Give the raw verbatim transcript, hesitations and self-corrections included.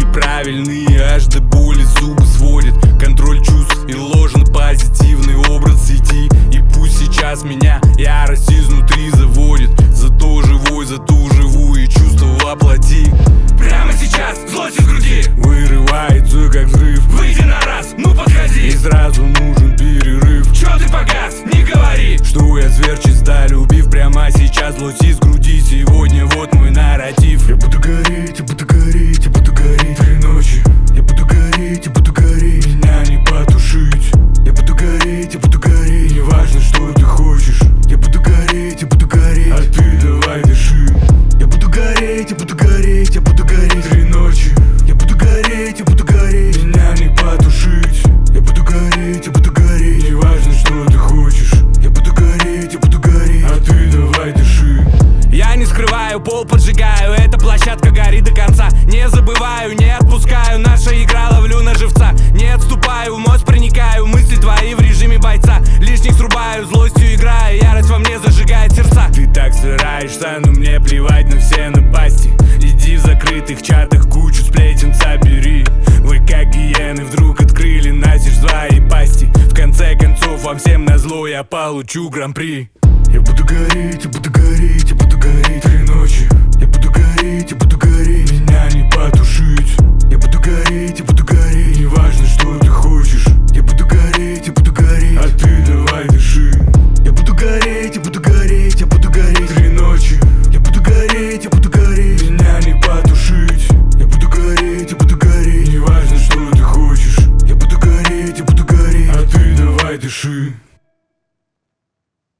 неправильные, аж до боли зубы сводит. Контроль чувств и ложен позитивный образ сети. И пусть сейчас меня ярость изнутри заводит, зато живой, зато живую и чувства воплоти. Прямо сейчас злость из груди вырывается как взрыв. Выйди на раз, ну подходи. И сразу нужен перерыв. Чё ты погас, не говори, что я зверь чисто любив. Прямо сейчас злость из груди. Сегодня вот мой нарратив. Я буду гореть, я буду гореть, я буду гореть три ночи. Я буду гореть, я буду гореть, меня не потушить. Я буду гореть, я буду гореть, не важно, что ты хочешь. Я буду гореть, я буду гореть, а ты давай дыши. Я буду гореть, я буду гореть, я буду гореть три ночи. Я буду гореть, я буду гореть, меня не потушить. Я буду гореть, я буду гореть, не важно, что ты хочешь. Я буду гореть, я буду гореть, а ты давай дыши. я не скрываю, пол поджигаю, эта площадка горит до конца. Не забываю, не отпускаю, наша игра, ловлю на живца. Не отступаю, в мозг проникаю, мысли твои в режиме бойца. Лишних срубаю, злостью играю, ярость во мне зажигает сердца. Ты так стараешься, но мне плевать на все напасти. Иди в закрытых чатах, кучу сплетен собери. Вы как гиены вдруг открыли настежь свои пасти. В конце концов вам всем назло я получу гран-при. Я буду гореть, я буду гореть, я буду гореть три